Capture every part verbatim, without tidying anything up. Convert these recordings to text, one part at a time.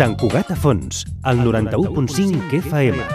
Sant Cugat a Fons, al noranta-u punt cinc F M.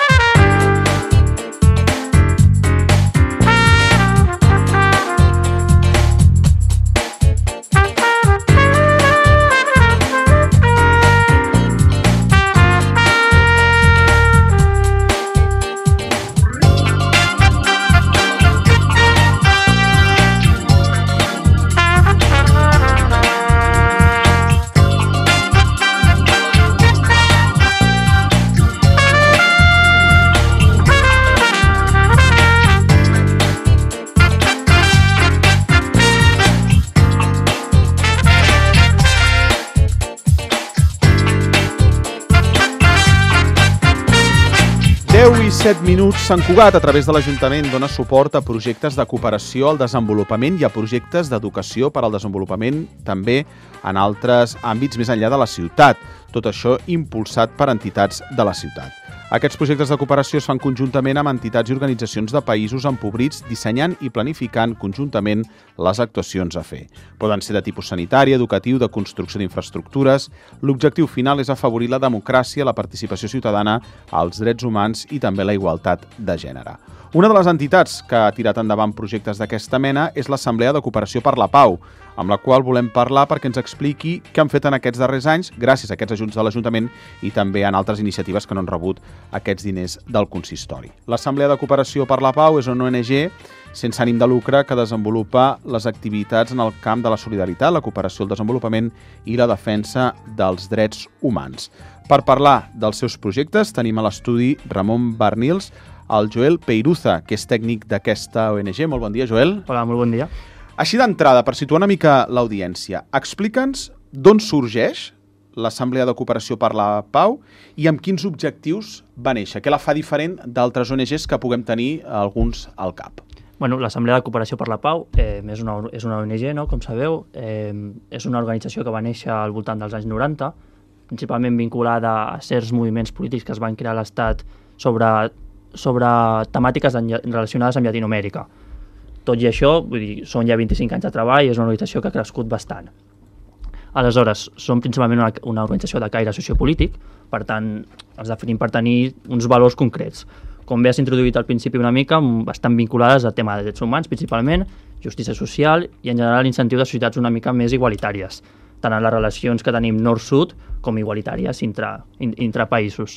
deu i set minuts. Sant Cugat, a través de l'Ajuntament, dona suport a projectes de cooperació al desenvolupament i a projectes d'educació per al desenvolupament també en altres àmbits més enllà de la ciutat. Tot això impulsat per entitats de la ciutat. Aquests projectes de cooperació es fan conjuntament amb entitats i organitzacions de països empobrits, dissenyant i planificant conjuntament les actuacions a fer. Poden ser de tipus sanitari, educatiu, de construcció d'infraestructures. L'objectiu final és afavorir la democràcia, la participació ciutadana, els drets humans i també la igualtat de gènere. Una de les entitats que ha tirat endavant projectes d'aquesta mena és l'Assemblea de Cooperació per la Pau, amb la qual volem parlar perquè ens expliqui què han fet en aquests darrers anys gràcies a aquests ajuts de l'Ajuntament i també en altres iniciatives que no han rebut aquests diners del consistori. L'Assemblea de Cooperació per la Pau és una O N G sense ànim de lucre que desenvolupa les activitats en el camp de la solidaritat, la cooperació, el desenvolupament i la defensa dels drets humans. Per parlar dels seus projectes tenim a l'estudi Ramon Barnils, el Joel Peiruza, que és tècnic d'aquesta O N G. Molt bon dia, Joel. Hola, molt bon dia. Així d'entrada, per situar una mica l'audiència, explica'ns d'on sorgeix l'Assemblea de Cooperació per la Pau i amb quins objectius va néixer. Què la fa diferent d'altres O N Ges que puguem tenir alguns al cap? Bueno, l'Assemblea de Cooperació per la Pau eh, és, una, és una O N G, no? Com sabeu. Eh, és una organització que va néixer al voltant dels anys noranta, principalment vinculada a certs moviments polítics que es van crear a l'Estat sobre, sobre temàtiques relacionades amb Llatinoamèrica. Tot i això, vull dir, són ja vint-i-cinc anys de treball, és una organització que ha crescut bastant. Aleshores, som principalment una, una organització de caire sociopolític, per tant, ens definim per tenir uns valors concrets. Com bé has introduït al principi una mica, bastant vinculades al tema de drets humans, principalment, justícia social i, en general, l'incentiu de societats una mica més igualitàries, tant en les relacions que tenim nord-sud com igualitàries intra, intra països.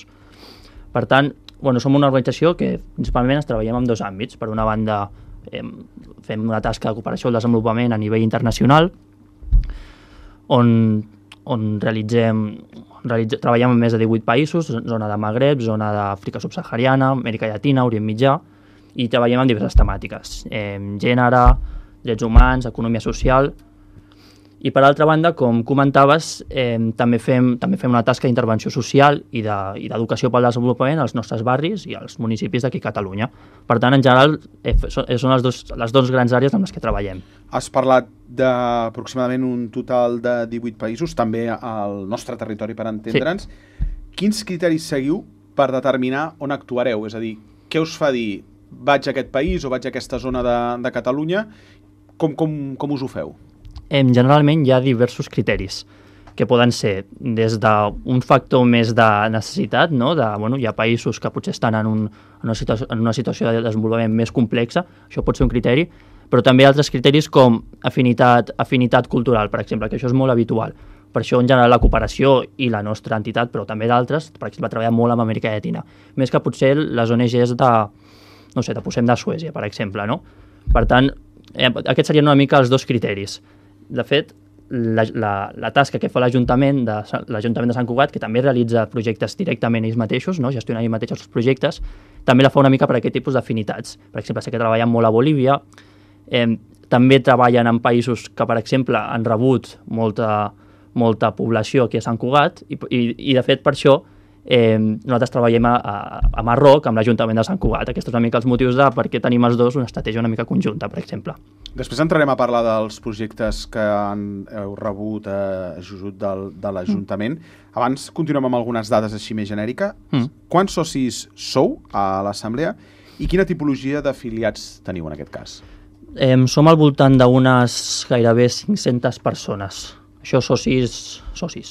Per tant, bueno, som una organització que principalment ens treballem en dos àmbits. Per una banda, eh, fem una tasca de cooperació al desenvolupament a nivell internacional, on, on realitzem, realitzem, treballem en més de divuit països, zona de Magreb, zona d'Àfrica subsahariana, Amèrica Llatina, Orient Mitjà, i treballem en diverses temàtiques, eh, gènere, drets humans, economia social. I per altra banda, com comentaves, eh, també, fem, també fem una tasca d'intervenció social i d'educació pel desenvolupament als nostres barris i als municipis d'aquí a Catalunya. Per tant, en general, eh, són les dos, les dues grans àrees amb les que treballem. Has parlat d'aproximadament un total de divuit països, també al nostre territori, per entendre'ns. Sí. Quins criteris seguiu per determinar on actuareu? És a dir, què us fa dir vaig a aquest país o vaig a aquesta zona de, de Catalunya? Com, com, com us ho feu? Generalment hi ha diversos criteris que poden ser des d'un factor més de necessitat, no? de, bueno, hi ha països que potser estan en, un, en, una situació, en una situació de desenvolupament més complexa, això pot ser un criteri, però també altres criteris com afinitat, afinitat cultural, per exemple, que això és molt habitual. Per això, en general, la cooperació i la nostra entitat, però també d'altres, per exemple, treballa molt amb Amèrica Llatina, més que potser les O N Ges de, no sé, de, posem de Suècia, per exemple, no? Per tant, eh, aquests serien una mica els dos criteris. De fet, la, la, la tasca que fa l'Ajuntament de, l'Ajuntament de Sant Cugat, que també realitza projectes directament ells mateixos, no? Gestionen ells mateixos els projectes, també la fa una mica per aquest tipus d'afinitats. Per exemple, sé que treballen molt a Bolívia, eh, també treballen en països que, per exemple, han rebut molta, molta població aquí a Sant Cugat i, i, i de fet, per això, eh, nosaltres treballem a, a, a Marroc amb l'Ajuntament de Sant Cugat. Aquests són una mica els motius de per què tenim els dos una estratègia una mica conjunta, per exemple. Després entrarem a parlar dels projectes que han, heu rebut eh, ajut del, de l'Ajuntament. Mm. Abans continuem amb algunes dades així més genèrica. Mm. Quants socis sou a l'Assemblea i quina tipologia d'afiliats teniu en aquest cas? Eh, som al voltant d'unes gairebé cinc-centes persones. Això socis, socis.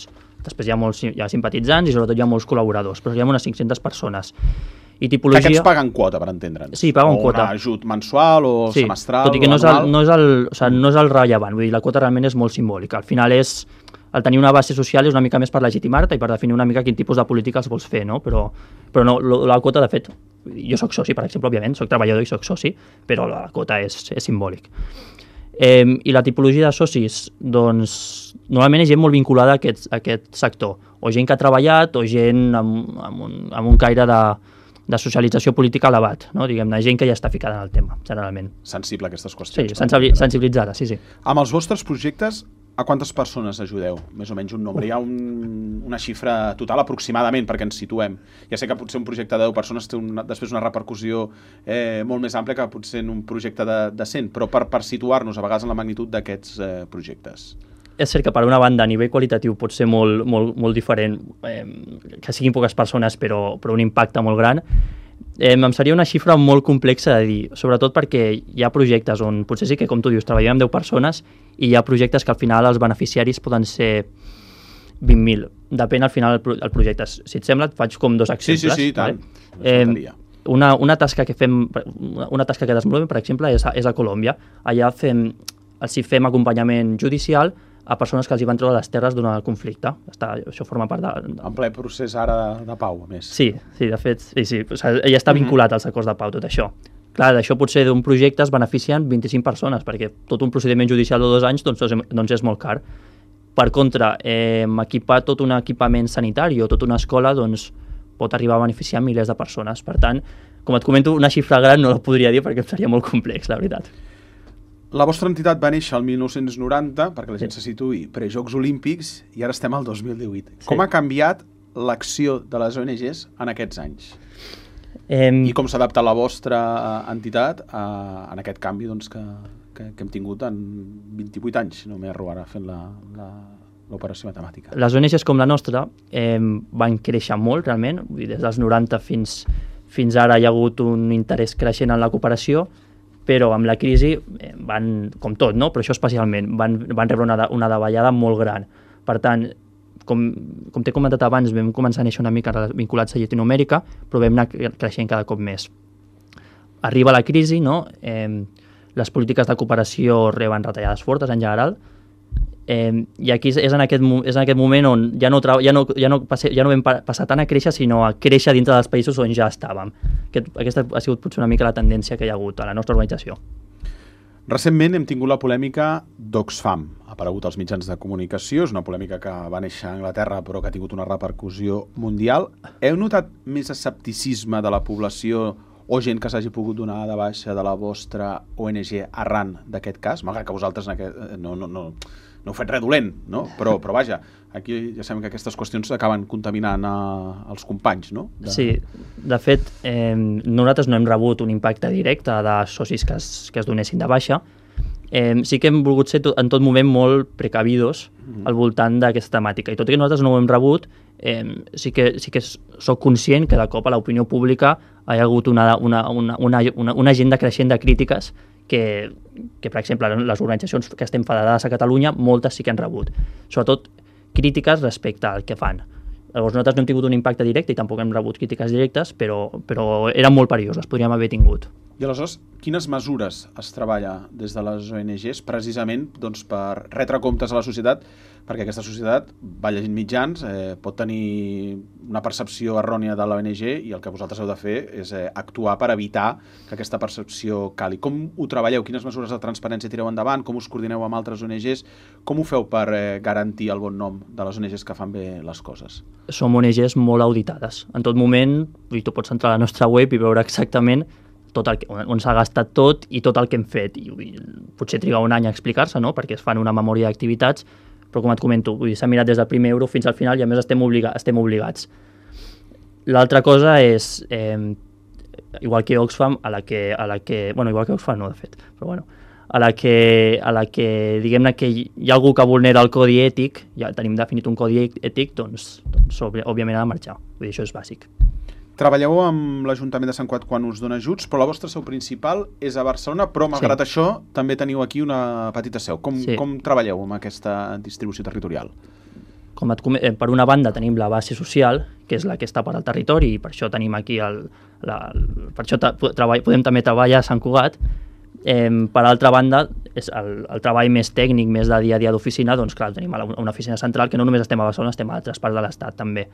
després hi ha molts hi ha simpatitzants i sobretot hi ha molts col·laboradors, però hi ha unes cinc-centes persones. I tipologia... Que aquests paguen quota, per entendre'ns. Sí, paguen o quota. O un ajut mensual o sí, semestral tot i que o no és, el, anual. no, és el, o sigui, no és el rellevant, vull dir, la quota realment és molt simbòlica. Al final és, el tenir una base social és una mica més per legitimar-te i per definir una mica quin tipus de polítiques vols fer, no? Però, però no, la quota, de fet, jo soc soci, per exemple, òbviament, soc treballador i soc soci, però la quota és, és simbòlic. Eh, I la tipologia de socis, doncs, normalment és gent molt vinculada a aquest, a aquest sector, o gent que ha treballat, o gent amb, amb, un, amb un caire de, de socialització política elevat, no? Diguem-ne, gent que ja està ficada en el tema, generalment. Sensible a aquestes qüestions. Sí, sensibli sensibilitzada, sí, sí. Amb els vostres projectes, a quantes persones ajudeu? Més o menys un nombre. Hi ha un, una xifra total aproximadament perquè ens situem. Ja sé que potser un projecte de deu persones té una, després una repercussió eh, molt més àmplia que potser en un projecte de, de cent, però per, per situar-nos a vegades en la magnitud d'aquests eh, projectes. És cert que per una banda a nivell qualitatiu pot ser molt, molt, molt diferent, eh, que siguin poques persones però, però un impacte molt gran. Eh, em seria una xifra molt complexa de dir, sobretot perquè hi ha projectes on potser sí que, com tu dius, treballem amb deu persones i hi ha projectes que al final els beneficiaris poden ser vint mil. Depèn al final el projecte. Si et sembla, et faig com dos exemples. Sí, sí, sí, tant. Vale? Eh, una, una tasca que fem, una tasca que desenvolupem, per exemple, és a, és a Colòmbia. Allà fem, els hi fem acompanyament judicial a persones que els hi van treure les terres durant el conflicte. Està, això forma part de, de... En ple procés ara de, de pau, a més. Sí, sí, de fet, sí, sí. O sigui, ja està vinculat als acords de pau, tot això. Clar, d'això potser d'un projecte es beneficien vint-i-cinc persones, perquè tot un procediment judicial de dos anys doncs, doncs és molt car. Per contra, eh, equipar tot un equipament sanitari o tota una escola doncs, pot arribar a beneficiar milers de persones. Per tant, com et comento, una xifra gran no la podria dir perquè seria molt complex, la veritat. La vostra entitat va néixer el mil nou-cents noranta, perquè la gent sí. se situï, pre-Jocs Olímpics, i ara estem al dos mil divuit. Sí. Com ha canviat l'acció de les O N Ges en aquests anys? Eh... I com s'adapta la vostra entitat a, en aquest canvi doncs, que, que, que hem tingut en vint-i-vuit anys, si no m'erro ara fent la, la, l'operació matemàtica? Les O N Ges com la nostra eh, van créixer molt, realment. Vull dir, des dels noranta fins, fins ara hi ha hagut un interès creixent en la cooperació, però amb la crisi van, com tot, no? Però això especialment, van, van rebre una, una davallada molt gran. Per tant, com, com t'he comentat abans, vam començar a néixer una mica vinculats a Llatinoamèrica, però vam anar creixent cada cop més. Arriba la crisi, no? Eh, les polítiques de cooperació reben retallades fortes en general, eh, i aquí és en, aquest, és en aquest moment on ja no, ja no, ja no, passe, ja no vam passar tant a créixer, sinó a créixer dintre dels països on ja estàvem. Aquest, aquesta ha sigut potser una mica la tendència que hi ha hagut a la nostra organització. Recentment hem tingut la polèmica d'Oxfam. Ha aparegut als mitjans de comunicació, és una polèmica que va néixer a Anglaterra però que ha tingut una repercussió mundial. Heu notat més escepticisme de la població o gent que s'hagi pogut donar de baixa de la vostra O N G arran d'aquest cas? Malgrat que vosaltres en aquest, no, no, no, no heu fet res dolent, no? Però, però vaja, aquí ja sabem que aquestes qüestions acaben contaminant a, els companys, no? De... Sí, de fet, eh, nosaltres no hem rebut un impacte directe de socis que es, que es donessin de baixa. Eh, sí que hem volgut ser tot, en tot moment molt precavidos mm-hmm. al voltant d'aquesta temàtica. I tot i que nosaltres no ho hem rebut, eh, sí que, sí que soc conscient que de cop a l'opinió pública hi ha hagut una, una, una, una, una, una agenda creixent de crítiques que, que, per exemple, les organitzacions que estem federades a Catalunya, moltes sí que han rebut. Sobretot crítiques respecte al que fan. Llavors nosaltres no hem tingut un impacte directe i tampoc hem rebut crítiques directes, però, però eren molt perilloses, podríem haver tingut. I aleshores, quines mesures es treballa des de les O N Ges precisament doncs, per retre comptes a la societat? Perquè aquesta societat va llegint mitjans, eh, pot tenir una percepció errònia de l'O N G i el que vosaltres heu de fer és eh, actuar per evitar que aquesta percepció cali. Com ho treballeu? Quines mesures de transparència tireu endavant? Com us coordineu amb altres O N Ges? Com ho feu per eh, garantir el bon nom de les O N Ges que fan bé les coses? Som O N Ges molt auditades. En tot moment, tu pots entrar a la nostra web i veure exactament tot el que, on s'ha gastat tot i tot el que hem fet. I, i potser triga un any a explicar-se, no? Perquè es fan una memòria d'activitats, però com et comento, s'ha mirat des del primer euro fins al final i a més estem, obliga estem obligats. L'altra cosa és, eh, igual que Oxfam, a la que, a la que, bueno, igual que Oxfam no, de fet, però bueno, a la que, a la que diguem-ne que hi ha algú que vulnera el codi ètic, ja tenim definit un codi ètic, doncs, doncs òbviament ha de marxar. Vull dir, això és bàsic. Treballeu amb l'Ajuntament de Sant Cugat quan us dona ajuts, però la vostra seu principal és a Barcelona, però malgrat sí. això també teniu aquí una petita seu. Com, sí. com treballeu amb aquesta distribució territorial? com et, eh, per una banda tenim la base social, que és la que està per al territori, i per això tenim aquí el, la, el, per això treball, podem també treballar a Sant Cugat. Eh, per altra banda, és el, el treball més tècnic, més de dia a dia d'oficina, doncs clar, tenim una, una oficina central que no només estem a Barcelona, estem a altres parts de l'Estat també.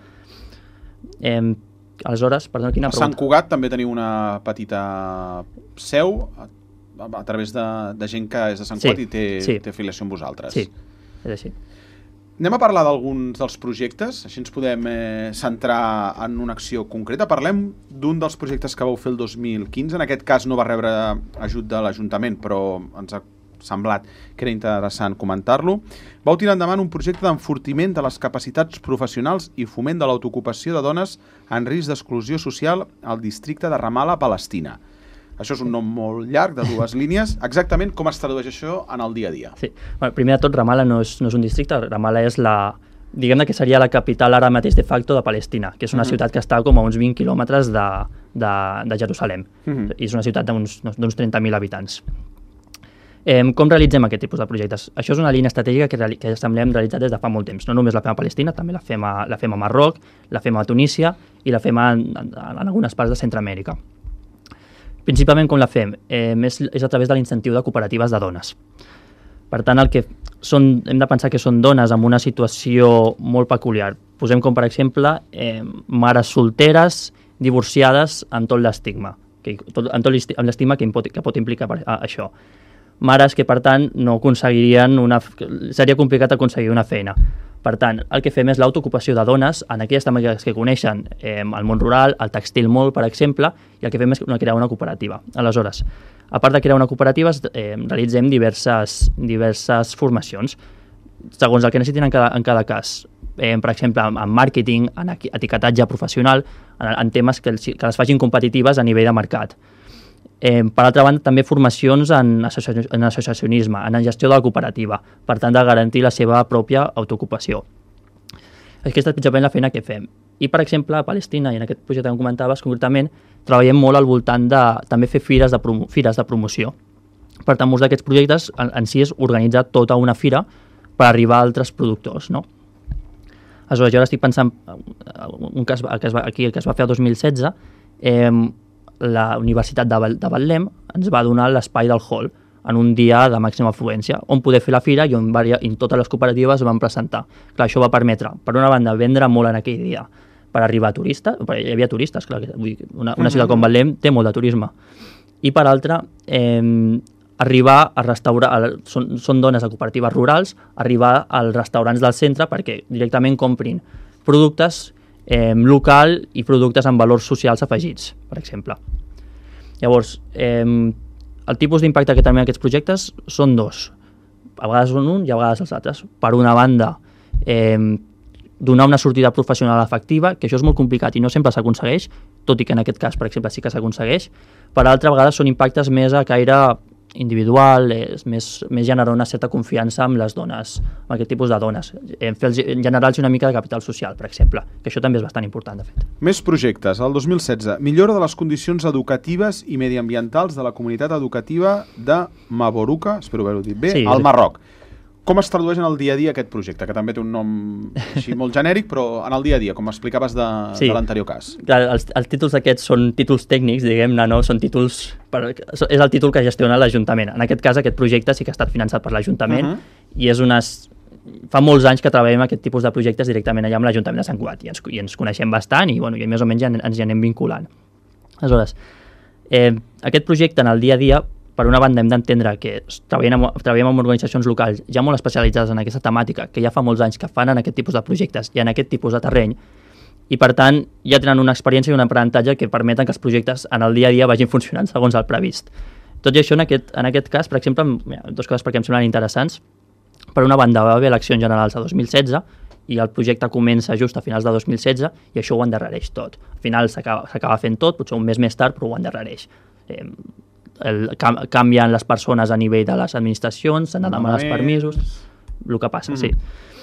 Eh, aleshores, perdona, quina pregunta? A Sant Cugat també teniu una petita seu a, a través de, de gent que és de Sant Cugat sí, i té, sí. té afiliació amb vosaltres. Sí, és així. Anem a parlar d'alguns dels projectes, així ens podem eh, centrar en una acció concreta. Parlem d'un dels projectes que vau fer el dos mil quinze, en aquest cas no va rebre ajut de l'Ajuntament, però ens ha semblat que era interessant comentar-lo. Vau tirar endavant un projecte d'enfortiment de les capacitats professionals i foment de l'autoocupació de dones en risc d'exclusió social al districte de Ramala, Palestina. Això és un nom molt llarg, de dues línies. Exactament com es tradueix això en el dia a dia? Sí. Bueno, primer de tot, Ramala no és, no és un districte, Ramala és la, diguem que seria la capital ara mateix de facto de Palestina, que és una uh-huh. ciutat que està com a uns vint quilòmetres de, de, de Jerusalem. Uh-huh. I és una ciutat d'uns trenta mil habitants. Eh, com realitzem aquest tipus de projectes? Això és una línia estratègica que, que hem realitzat des de fa molt temps. No només la fem a Palestina, també la fem a, la fem a Marroc, la fem a Tunísia i la fem a, en, en algunes parts de Centroamèrica. Principalment com la fem? Eh, és, és a través de l'incentiu de cooperatives de dones. Per tant, el que són, hem de pensar que són dones amb una situació molt peculiar. Posem com, per exemple, eh, mares solteres, divorciades, amb tot l'estigma, que, tot, amb tot l'estigma que, que pot implicar per, a, això. Mares que, per tant, no aconseguirien una... seria complicat aconseguir una feina. Per tant, el que fem és l'autoocupació de dones en aquelles temàtiques que coneixen eh, el món rural, el textil molt, per exemple, i el que fem és crear una cooperativa. Aleshores, a part de crear una cooperativa, eh, realitzem diverses, diverses formacions, segons el que necessitin en cada, en cada cas. Eh, per exemple, en màrqueting, en etiquetatge professional, en, en temes que, que les facin competitives a nivell de mercat. Eh, per altra banda, també formacions en, associ en associacionisme, en gestió de la cooperativa, per tant, de garantir la seva pròpia autoocupació. Aquesta és principalment la feina que fem. I, per exemple, a Palestina, i en aquest projecte que em comentaves, concretament, treballem molt al voltant de també fer fires de, promo fires de promoció. Per tant, molts d'aquests projectes en, en si és organitzar tota una fira per arribar a altres productors, no? Aleshores, jo ara estic pensant un cas, que es va, aquí que es va fer el dos mil setze, eh, la Universitat de, de Betlem ens va donar l'espai del hall en un dia de màxima afluència, on poder fer la fira i on varia, i totes les cooperatives van presentar. Clar, això va permetre, per una banda, vendre molt en aquell dia per arribar a turistes, perquè hi havia turistes, clar, vull dir, una, una ciutat com Betlem té molt de turisme. I per altra, eh, arribar a restaurar, a, són, són dones de cooperatives rurals, arribar als restaurants del centre perquè directament comprin productes Eh, local i productes amb valors socials afegits, per exemple. Llavors, eh, el tipus d'impacte que tenen aquests projectes són dos. A vegades són un i a vegades els altres. Per una banda, eh, donar una sortida professional efectiva, que això és molt complicat i no sempre s'aconsegueix, tot i que en aquest cas, per exemple, sí que s'aconsegueix. Per altra vegada són impactes més a caire individual, és més, més generar una certa confiança amb les dones, amb aquest tipus de dones. En fer generar-los una mica de capital social, per exemple, que això també és bastant important, de fet. Més projectes. El dos mil setze, millora de les condicions educatives i mediambientals de la comunitat educativa de Maboruca, espero haver-ho dit bé, sí, al Marroc. Com es tradueix en el dia a dia aquest projecte, que també té un nom així molt genèric, però en el dia a dia, com explicaves de, sí. de l'anterior cas? Clar, els, els títols aquests són títols tècnics, diguem-ne, no? Són títols... Per, és el títol que gestiona l'Ajuntament. En aquest cas, aquest projecte sí que ha estat finançat per l'Ajuntament uh -huh. i és unes... Fa molts anys que treballem aquest tipus de projectes directament allà amb l'Ajuntament de Sant Cugat i ens, i ens coneixem bastant i, bueno, i més o menys ja ens hi anem vinculant. Aleshores, eh, aquest projecte en el dia a dia, per una banda, hem d'entendre que treballem amb, treballem amb organitzacions locals ja molt especialitzades en aquesta temàtica, que ja fa molts anys que fan en aquest tipus de projectes i en aquest tipus de terreny, i per tant ja tenen una experiència i un aprenentatge que permeten que els projectes en el dia a dia vagin funcionant segons el previst. Tot i això, en aquest, en aquest cas, per exemple, mira, dues coses perquè em semblen interessants. Per una banda, va haver eleccions generals a dos mil setze i el projecte comença just a finals de dos mil setze i això ho endarrereix tot. Al final s'acaba fent tot, potser un mes més tard, però ho endarrereix. Eh, el, canvien les persones a nivell de les administracions, s'han de demanar els permisos, el que passa, mm. sí.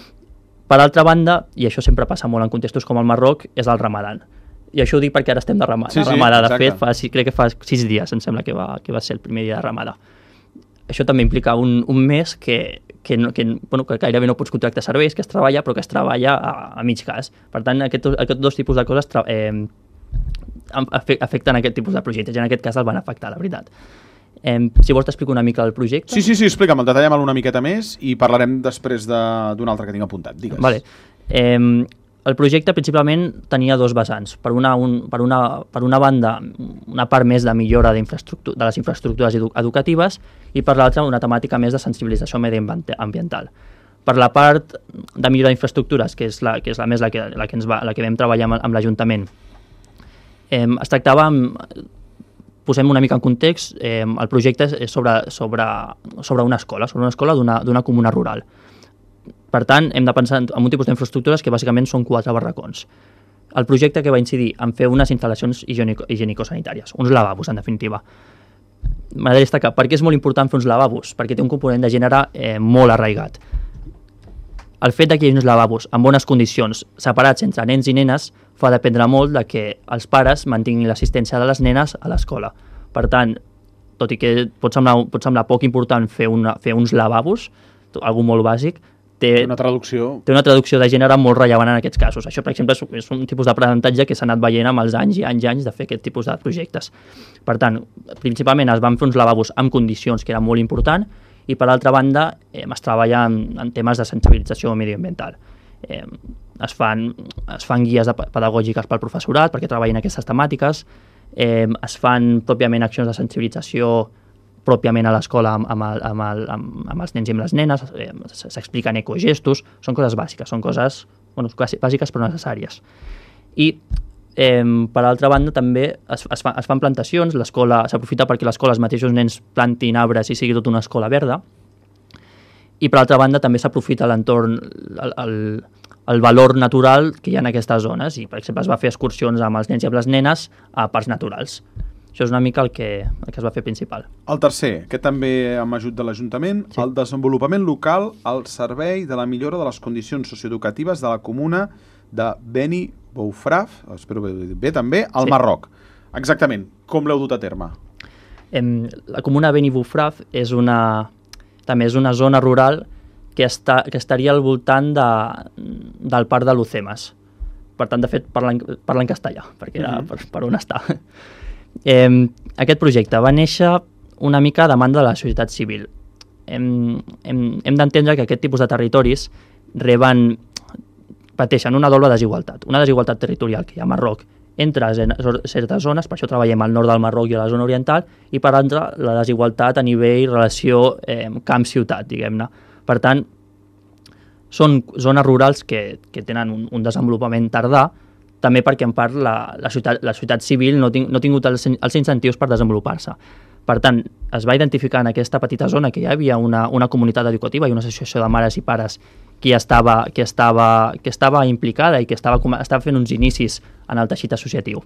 Per altra banda, i això sempre passa molt en contextos com el Marroc, és el Ramadan. I això ho dic perquè ara estem de Ramadà. Sí, sí, Ramadà, de fet, fa, crec que fa sis dies, em sembla que va, que va ser el primer dia de Ramadà. Això també implica un, un mes que, que, no, que, bueno, que gairebé no pots contractar serveis, que es treballa, però que es treballa a, a mig gas. Per tant, aquests, aquests dos tipus de coses tra- eh, afecten aquest tipus de projectes, i en aquest cas el van afectar, la veritat. Eh, si vols t'explico una mica el projecte. Sí, sí, sí, explica'm, el detallem una miqueta més i parlarem després de, d'un altre que tinc apuntat. Digues. Vale. Eh, el projecte principalment tenia dos vessants. Per una, un, per, una, per una banda, una part més de millora de les infraestructures edu educatives i per l'altra una temàtica més de sensibilització mediambiental. Per la part de millora d'infraestructures, que és la, que és la més la que, la que, ens va, la que vam treballar amb, amb l'Ajuntament, eh, es tractava amb, posem una mica en context, eh, el projecte és sobre, sobre, sobre una escola, sobre una escola d'una comuna rural. Per tant, hem de pensar en un tipus d'infraestructures que bàsicament són quatre barracons. El projecte que va incidir en fer unes instal·lacions higienico-sanitàries, uns lavabos, en definitiva. M'agradaria destacar, per què és molt important fer uns lavabos? Perquè té un component de gènere eh, molt arraigat. El fet que hi hagi uns lavabos en bones condicions, separats entre nens i nenes, fa dependre molt de que els pares mantinguin l'assistència de les nenes a l'escola. Per tant, tot i que pot semblar, pot semblar poc important fer, una, fer uns lavabos, algo molt bàsic, té una traducció té una traducció de gènere molt rellevant en aquests casos. Això, per exemple, és, és un tipus d'aprenentatge que s'ha anat veient amb els anys i anys i anys de fer aquest tipus de projectes. Per tant, principalment es van fer uns lavabos amb condicions, que era molt important, i per altra banda eh, es treballa en, en temes de sensibilització medioambiental. Eh, es, fan, es fan guies de, pedagògiques pel professorat perquè treballin aquestes temàtiques, eh, es fan pròpiament accions de sensibilització pròpiament a l'escola amb, amb, el, amb, el, amb, amb els nens i amb les nenes, eh, s'expliquen ecogestos, són coses bàsiques, són coses bueno, bàsiques però necessàries. I eh, per altra banda també es, es, fa, es fan plantacions, l'escola s'aprofita perquè l'escola els mateixos nens plantin arbres i sigui tota una escola verda, i per altra banda també s'aprofita l'entorn, el, el, el valor natural que hi ha en aquestes zones, i per exemple es va fer excursions amb els nens i amb les nenes a parcs naturals. Això és una mica el que, el que es va fer principal. El tercer, que també amb ajut de l'Ajuntament, sí. El desenvolupament local al servei de la millora de les condicions socioeducatives de la comuna de Beni Boufraf, espero que ho dit bé també, al sí. Marroc. Exactament, com l'heu dut a terme? Em, la comuna Beni Boufraf és una, també és una zona rural que, està, que estaria al voltant de, del parc de Lucemes. Per tant, de fet, parlen, parlen castellà, perquè era mm-hmm. per, per on està. Eh, aquest projecte va néixer una mica a demanda de la societat civil. Hem, hem, hem d'entendre que aquest tipus de territoris reben, pateixen una doble desigualtat. Una desigualtat territorial que hi ha a Marroc entre certes zones, per això treballem al nord del Marroc i a la zona oriental, i per altra la desigualtat a nivell relació eh, camp-ciutat, diguem-ne. Per tant, són zones rurals que, que tenen un, un desenvolupament tardà, també perquè en part la, la, ciutat, la societat civil no, ting, no ha tingut els, els incentius per desenvolupar-se. Per tant, es va identificar en aquesta petita zona que hi havia una, una comunitat educativa i una associació de mares i pares que estava, que estava, que estava implicada i que estava, estava fent uns inicis en el teixit associatiu.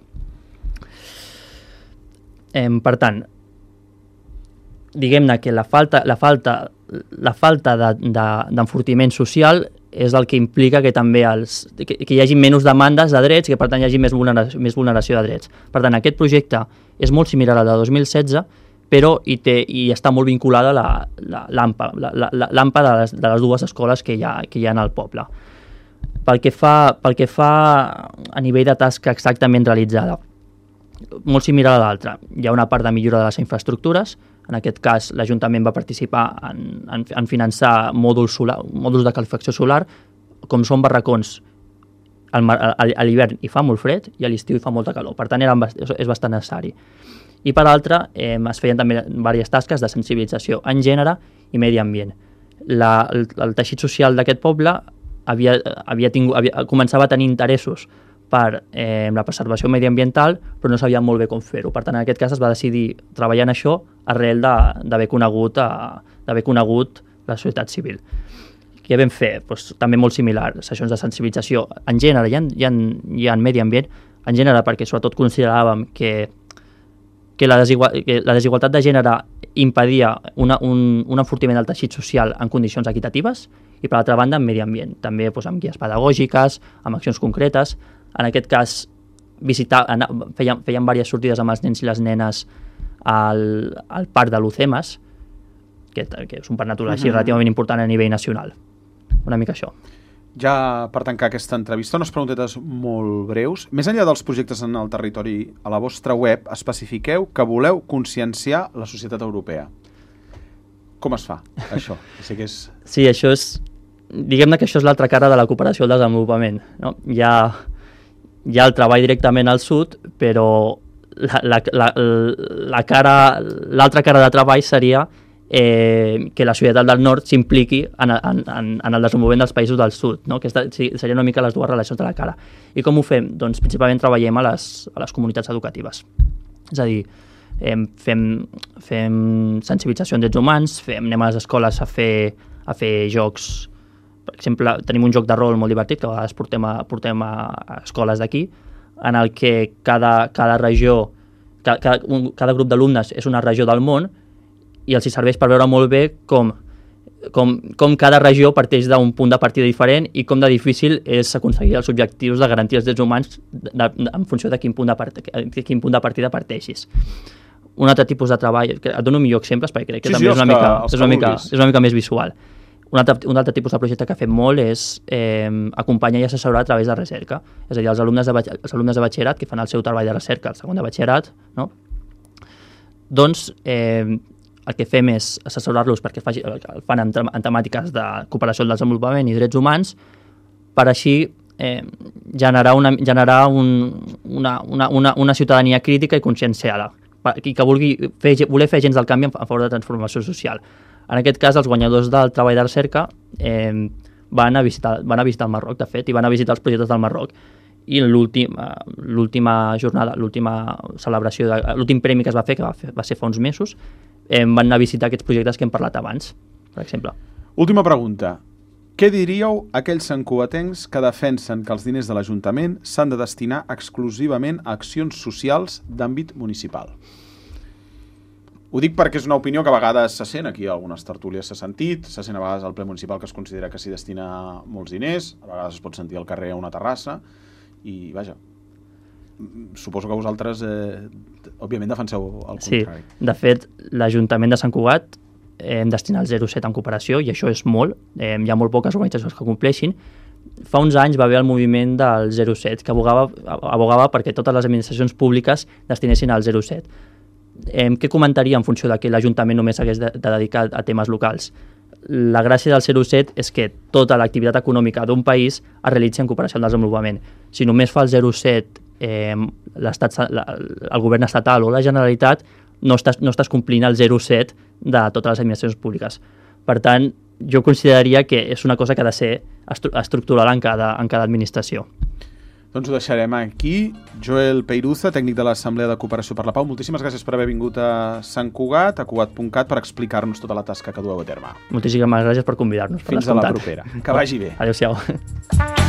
Eh, per tant, diguem-ne que la falta, la falta, la falta d'enfortiment de, de, social és el que implica que també els, que, que hi hagi menys demandes de drets i que per tant hi hagi més vulneració, més vulneració de drets. Per tant, aquest projecte és molt similar al de dos mil setze, però hi, té, hi està molt vinculada la, la, l'AMPA, la, la, la, l'AMPA de, les, de les dues escoles que hi ha, que hi ha al poble. Pel que, fa, pel que fa a nivell de tasca exactament realitzada, molt similar a l'altra. Hi ha una part de millora de les infraestructures. En aquest cas, l'Ajuntament va participar en, en, en finançar mòduls, solar, mòduls de calefacció solar, com són barracons. Al, a l'hivern hi fa molt fred i a l'estiu hi fa molta calor. Per tant, era, és bastant necessari. I per altra, eh, es feien també diverses tasques de sensibilització en gènere i medi ambient. La, el, el teixit social d'aquest poble havia, havia tingut, havia, començava a tenir interessos per eh, la preservació mediambiental, però no sabia molt bé com fer-ho. Per tant, en aquest cas es va decidir treballar en això arrel d'haver conegut, d'haver conegut la societat civil. Què vam fer? Pues, també molt similar, sessions de sensibilització en gènere i en, i en, i en medi ambient, en gènere perquè sobretot consideràvem que, que, la, desigual, que la desigualtat de gènere impedia una, un, un enfortiment del teixit social en condicions equitatives i per altra banda en medi ambient, també pues, amb guies pedagògiques, amb accions concretes. En aquest cas visitar, anar, fèiem, fèiem diverses sortides amb els nens i les nenes al, al parc de Lucemes que, que és un parc natural així uh-huh. relativament important a nivell nacional. Una mica això. Ja per tancar aquesta entrevista, unes preguntetes molt breus. Més enllà dels projectes en el territori, a la vostra web especifiqueu que voleu conscienciar la societat europea. Com es fa, això? Sí, que és... sí, això és... Diguem-ne que això és l'altra cara de la cooperació al desenvolupament. No? Hi ha, hi ha el treball directament al sud, però la, la, la, la cara, l'altra cara de treball seria eh, que la societat del nord s'impliqui en, en, en, en el desenvolupament dels països del sud, no? Que esta, sí, serien una mica les dues relacions de la cara. I com ho fem? Doncs principalment treballem a les, a les comunitats educatives. És a dir, eh, fem, fem sensibilització en drets humans, fem, anem a les escoles a fer, a fer jocs. Per exemple, tenim un joc de rol molt divertit que a vegades portem a, portem a escoles d'aquí, en el que cada, cada regió, cada, cada, un, cada grup d'alumnes és una regió del món i els hi serveix per veure molt bé com, com, com cada regió parteix d'un punt de partida diferent i com de difícil és aconseguir els objectius de garantir els drets humans de, de, en funció de quin punt de, part, de quin punt de partida parteixis. Un altre tipus de treball, et dono millor exemples perquè crec que sí, també sí, és, una mica, que, és, una mica, és una mica més visual. Un altre, un altre tipus de projecte que fem molt és eh, acompanyar i assessorar a través de recerca. És a dir, els alumnes de, els alumnes de batxillerat que fan el seu treball de recerca, el segon de batxillerat, no? Doncs eh, el que fem és assessorar-los perquè faci, el fan en, en temàtiques de cooperació al desenvolupament i drets humans per així eh, generar, una, generar un, una, una, una, una ciutadania crítica i conscienciada i que vulgui fer, voler fer agents del canvi en favor de transformació social. En aquest cas, els guanyadors del treball de recerca eh, van, a visitar, van a visitar el Marroc, de fet, i van a visitar els projectes del Marroc. I l'última jornada, l'última celebració, l'últim premi que es va fer, que va, fer, va ser fa uns mesos, eh, van anar a visitar aquests projectes que hem parlat abans, per exemple. Última pregunta. Què diríeu a aquells santcugatencs que defensen que els diners de l'Ajuntament s'han de destinar exclusivament a accions socials d'àmbit municipal? Ho dic perquè és una opinió que a vegades se sent, aquí a algunes tertúlies s'ha sentit, se sent a vegades al ple municipal que es considera que s'hi destina molts diners, a vegades es pot sentir al carrer a una terrassa, i vaja, suposo que vosaltres, eh, òbviament, defenseu el contrari. Sí, de fet, l'Ajuntament de Sant Cugat hem destinat el zero coma set en cooperació, i això és molt, eh, hi ha molt poques organitzacions que compleixin. Fa uns anys va haver el moviment del zero coma set, que abogava, abogava perquè totes les administracions públiques destinessin al zero coma set. Eh, què comentaria en funció de que l'Ajuntament només hagués de, de dedicar a temes locals? La gràcia del zero coma set és que tota l'activitat econòmica d'un país es realitzi en cooperació al desenvolupament. Si només fa el zero coma set eh, la, el govern estatal o la Generalitat, no estàs, no estàs complint el zero coma set de totes les administracions públiques. Per tant, jo consideraria que és una cosa que ha de ser estru estructural en cada, en cada administració. Doncs ho deixarem aquí. Joel Peiruza, tècnic de l'Assemblea de Cooperació per la Pau, moltíssimes gràcies per haver vingut a Sant Cugat, a cugat punt cat, per explicar-nos tota la tasca que dueu a terme. Moltíssimes gràcies per convidar-nos. Fins a la propera. Que vagi bé. Adéu-siau.